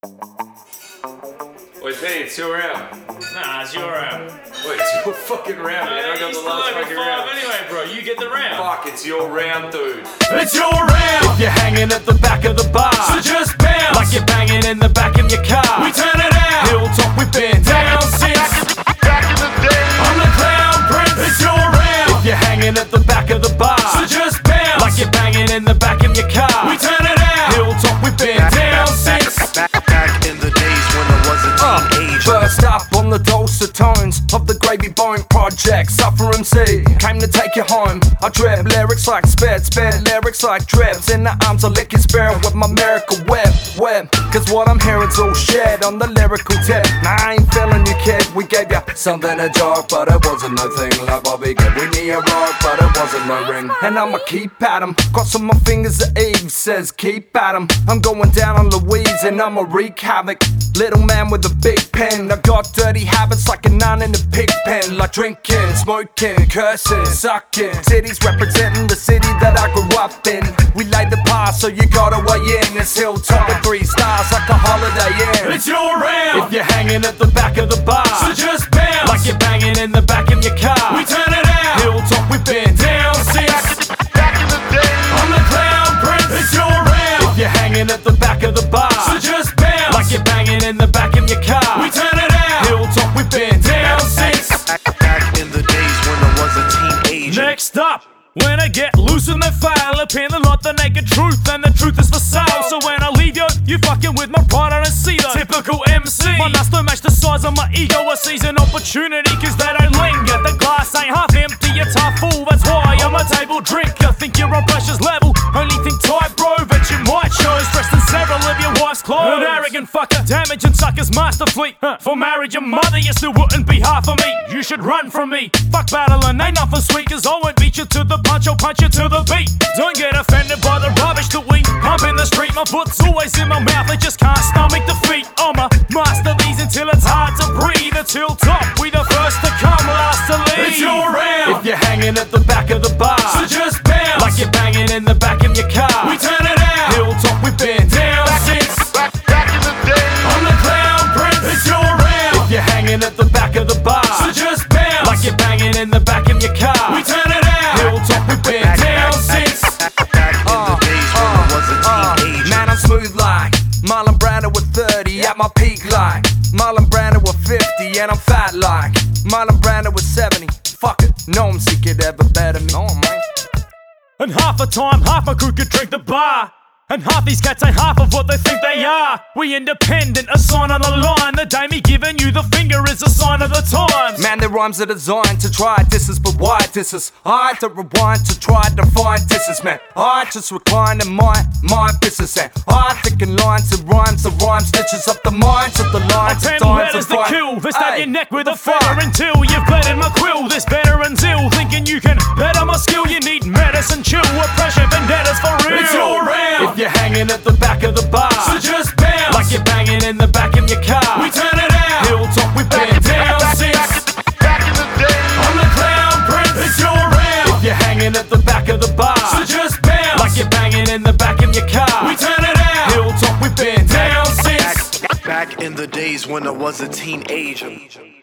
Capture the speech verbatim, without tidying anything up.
Wait, Penny, it's your round. Nah, it's your round. Wait, it's your fucking round, man. I got the last fucking round. Anyway, bro, you get the round. Fuck, it's your round, dude. It's your round. If you're hanging at the back of the bar, so just bounce like you're banging in the back of your car. We turn it out. Hilltop, we've been down since Back in the day, I'm the Clown Prince. It's your round. If you're hanging at the back of the bar, so just bounce like you're banging in the back of your car. We turn it out. Hilltop, we've been down since back, back in the days when I was a teenager. Burst up on the dulcet tones of the Gravy Bone Project. Suffer M C came to take you home. I drip lyrics like spit, spit lyrics like drips. In the arms I lick your spirit with my miracle whip, whip. Cause what I'm hearing's all shit on the lyrical tip. Nah, I ain't feeling you, kid. We gave you something to jog, but it wasn't no thing like Bobby Good. We need a rock, but it wasn't no ring. And I'ma keep at 'em. Crossing my fingers at Eve says keep at 'em. I'm going down on Louise and I'ma wreak havoc. Little man with a big pen. I got dirty habits like a nun in a pig pen. Like drinking, smoking, cursing, sucking. Cities representing the city that I grew up in. We laid the path so you gotta weigh in. It's Hilltop with three stars like a Holiday Inn. It's your round. If you're hanging at the back of the bar, so just bounce like you're banging in the back of your car. We turn it out. Hilltop, we've been down since Back in the day, I'm the Clown Prince. It's your round. If you're hanging at the back of the bar, so just bounce like you're banging in the back of your car. We turn it out. Hilltop, we've been down since back in the days when I was a teenager. Next up, when I get loose in the file, up in the lot the naked truth, and the truth is for sale. So when I leave you, you fucking with my pride on a cedar. Typical M C. My nuts don't match the size of my ego. I seize an opportunity cause they don't linger. The glass ain't half empty, it's half full. That's why I'm a table drinker. Think you're on pressure's level, only think tight, bro. Bet you might show stressed in several of your wife's clothes. An arrogant fucker, damaging suckers masterfully. Huh. For marriage your mother, you still wouldn't be half of me. You should run from me. Fuck battling, ain't nothing sweet, cause I won't beat you to the punch, I'll punch you to the beat. Don't get offended by the rubbish that we pump in the street. My foot's always in my mouth, I just can't stomach defeat. I'm a master these until it's hard to breathe. It's Hilltop, we the first to come, last to leave. It's your round. If you're hanging at the back of the bar, so just bounce like you're banging in the back of your car. We turn it out. Hilltop, we've been down since Back, back in the day, I'm the Clown Prince. It's your round. If you're hanging at the back of the bar, so just bounce like you're banging in the back of your car. We turn it out. Hilltop, we've been down since back in the days when I was a teenager. Man, I'm smooth like Marlon Brando with thirty at my peak like Marlon Brando with fifty and I'm fat like Marlon Brando with seventy. Fuck it, no M C could ever better me. No, man. And half the time, half my crew could drink the bar. And half these cats ain't half of what they think they are. We independent, a sign on the line. The day me giving you the finger is a sign of the times. Man, their rhymes are designed to try disses, but why disses? I had to rewind to try to find disses, man. I just recline in my, my business, and I think in lines and rhymes, the rhyme stitches up the minds of the lines. Ten letters to kill, they stab your neck with a feather until you've bled in my quill. This veteran's ill, thinking you can better my skill. You need medicine, chill, oppression, vendettas for real. It's your round. If you're hanging at the back of the bar, so just bounce like you're banging in the back of your car. We turn it out. Hilltop, we've been down since Back in the day, I'm the Clown Prince. It's your round. If you're hanging at the back of the bar, so just bounce like you're banging in the back of your car. We turn it out. Hilltop, we've been down since back in the days when I was a teenager.